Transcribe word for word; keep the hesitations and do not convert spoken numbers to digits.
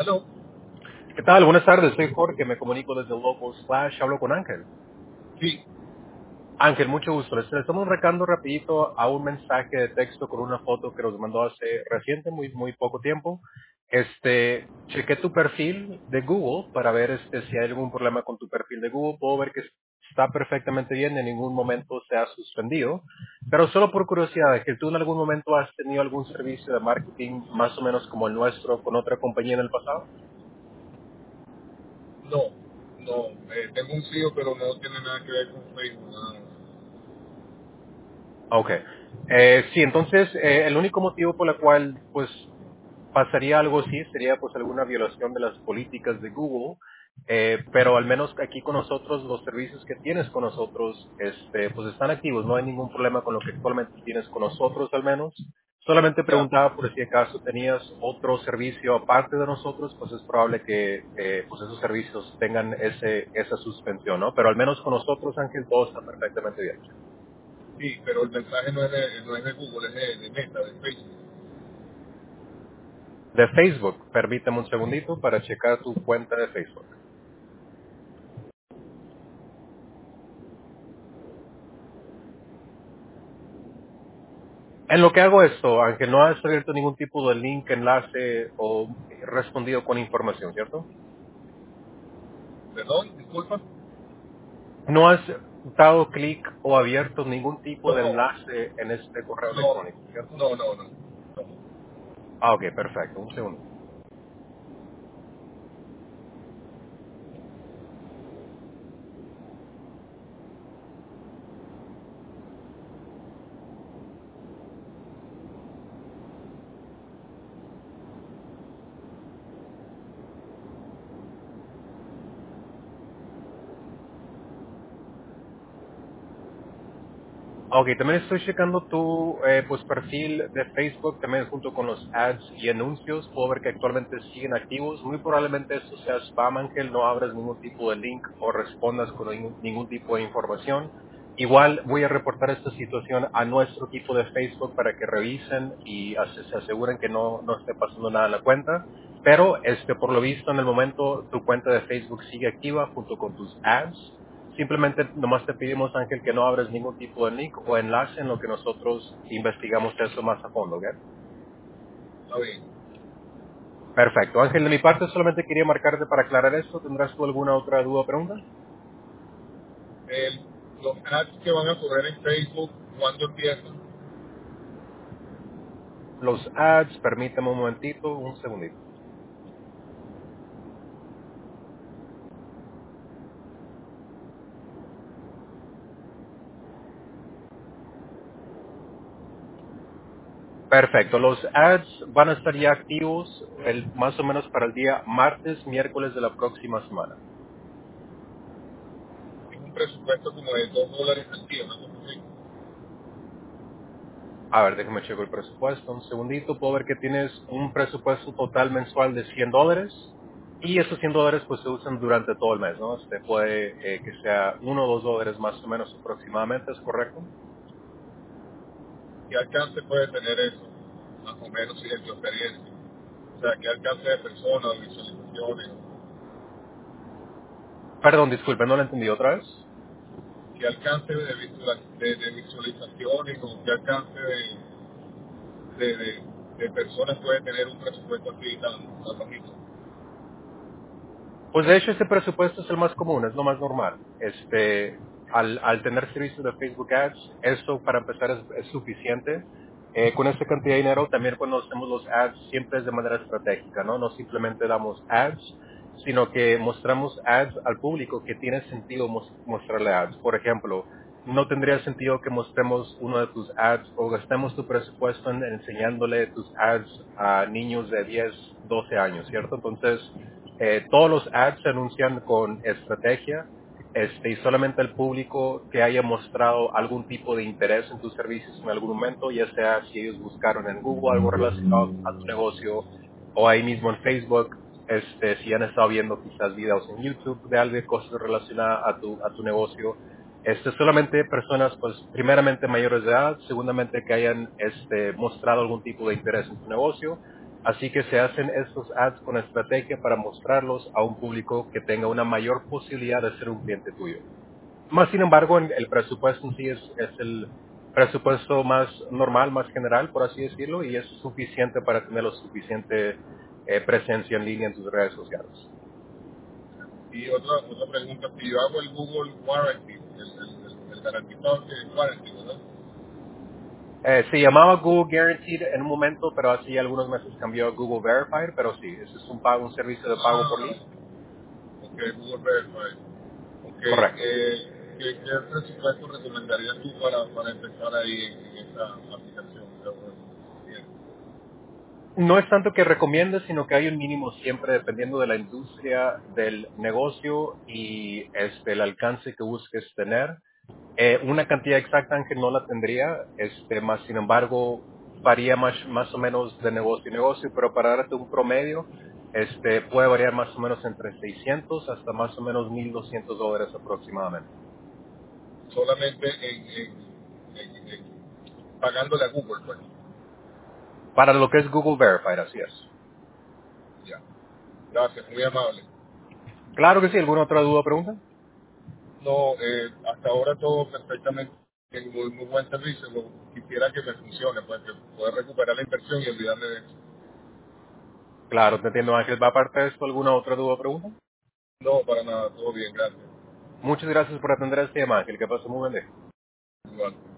Aló. ¿Qué tal? Buenas tardes, soy Jorge, me comunico desde Local Slash, hablo con Ángel. Sí. Ángel, mucho gusto. Les les estamos recando rapidito a un mensaje de texto con una foto que nos mandó hace reciente, muy muy poco tiempo. Este, chequé tu perfil de Google para ver este si hay algún problema con tu perfil de Google. Puedo ver que está perfectamente bien, en ningún momento se ha suspendido. Pero solo por curiosidad, que tú en algún momento has tenido algún servicio de marketing más o menos como el nuestro con otra compañía en el pasado. No. No. Eh, tengo un C I O, pero no tiene nada que ver con Facebook. Nada. Ok. Eh, sí, entonces eh, el único motivo por el cual pues pasaría algo así sería pues alguna violación de las políticas de Google, eh, pero al menos aquí con nosotros los servicios que tienes con nosotros este pues están activos, no hay ningún problema con lo que actualmente tienes con nosotros al menos. Solamente Ya. preguntaba por si acaso tenías otro servicio aparte de nosotros, pues es probable que eh, pues esos servicios tengan ese esa suspensión, ¿no? Pero al menos con nosotros, Ángel, todo está perfectamente bien. Sí, pero el mensaje no es de, no es de Google, es de, de Meta, de Facebook. De Facebook, permíteme un segundito para checar tu cuenta de Facebook. En lo que hago esto, aunque no has abierto ningún tipo de link, enlace o respondido con información, ¿cierto? Perdón, disculpa. No has dado clic o abierto ningún tipo de No. enlace en este correo No. electrónico, ¿cierto? No, no, no. No. Ah, ok, perfecto. Un segundo. Ok, también estoy checando tu eh, pues perfil de Facebook, también junto con los ads y anuncios. Puedo ver que actualmente siguen activos. Muy probablemente esto sea spam, Ángel. No abras ningún tipo de link o respondas con ningún, ningún tipo de información. Igual voy a reportar esta situación a nuestro equipo de Facebook para que revisen y ase- se aseguren que no, no esté pasando nada en la cuenta. Pero este, por lo visto en el momento tu cuenta de Facebook sigue activa junto con tus ads. Simplemente nomás te pedimos, Ángel, que no abres ningún tipo de link o enlace en lo que nosotros investigamos eso más a fondo, ¿ok? Está bien. Perfecto. Ángel, de mi parte solamente quería marcarte para aclarar esto. ¿Tendrás tú alguna otra duda o pregunta? El, los ads que van a correr en Facebook, ¿cuándo empiezan? Los ads, permítame un momentito, un segundito. Perfecto. Los ads van a estar ya activos el, más o menos para el día martes, miércoles de la próxima semana. Es un presupuesto como de dos dólares al día, ¿no? Como así. A ver, déjame checar el presupuesto. Un segundito. Puedo ver que tienes un presupuesto total mensual de cien dólares. Y esos cien dólares pues se usan durante todo el mes, ¿no? Este puede eh, que sea uno o dos dólares más o menos aproximadamente, ¿es correcto? ¿Qué alcance puede tener eso? Más o menos, si es tu experiencia. O sea, ¿qué alcance de personas, de visualizaciones? Perdón, disculpe, no lo entendí otra vez. ¿Qué alcance de, visual- de, de visualizaciones o qué alcance de, de, de, de personas puede tener un presupuesto así tan, tan bajito? Pues de hecho este presupuesto es el más común, es lo más normal. Este, al, al tener servicios de Facebook Ads, eso para empezar es, es suficiente. Eh, con esta cantidad de dinero, también cuando hacemos los ads, siempre es de manera estratégica, ¿no? No simplemente damos ads, sino que mostramos ads al público que tiene sentido mos- mostrarle ads. Por ejemplo, no tendría sentido que mostremos uno de tus ads o gastemos tu presupuesto en enseñándole tus ads a niños de diez, doce años, ¿cierto? Entonces, eh, todos los ads se anuncian con estrategia, este, y solamente el público que haya mostrado algún tipo de interés en tus servicios en algún momento, ya sea si ellos buscaron en Google algo relacionado a tu negocio o ahí mismo en Facebook, este, si han estado viendo quizás videos en YouTube de algo, cosas relacionadas a tu, a tu negocio. Este, solamente personas, pues, primeramente mayores de edad, segundamente que hayan este, mostrado algún tipo de interés en tu negocio. Así que se hacen estos ads con estrategia para mostrarlos a un público que tenga una mayor posibilidad de ser un cliente tuyo. Más sin embargo, en- el presupuesto en sí es, es el presupuesto más normal, más general, por así decirlo, y es suficiente para tener lo suficiente eh, presencia en línea en tus redes sociales. Y otra, otra pregunta, si yo hago el Google Warranty, el, el, el, el garantizado que es Warranty, ¿verdad? Eh, se llamaba Google Guaranteed en un momento, pero hace algunos meses cambió a Google Verified, pero sí, ese es un pago, un servicio de pago por lead. Ah, ok, Google Verify. Ok, Correcto. eh, ¿qué, ¿qué presupuesto recomendarías tú para, para empezar ahí en, en esta aplicación? Bien. No es tanto que recomiende, sino que hay un mínimo siempre dependiendo de la industria, del negocio y este, el alcance que busques tener. Eh, una cantidad exacta Ángel no la tendría, este, más sin embargo varía más, más o menos de negocio a negocio, pero para darte un promedio, este, puede variar más o menos entre seiscientos hasta más o menos mil doscientos dólares aproximadamente. Solamente en, en, en, en pagándole a Google, pues. Para lo que es Google Verified, así es. Ya. Gracias, muy amable. Claro que sí, ¿alguna otra duda o pregunta? No, eh, hasta ahora todo perfectamente, en muy, muy buen servicio. Lo- quisiera que me funcione, pues que poder recuperar la inversión y olvidarme de eso. Claro, te entiendo Ángel. ¿Va aparte de esto alguna otra duda o pregunta? No, para nada, todo bien, gracias. Muchas gracias por atender este tema, Ángel. Que pase muy buen día. Igual.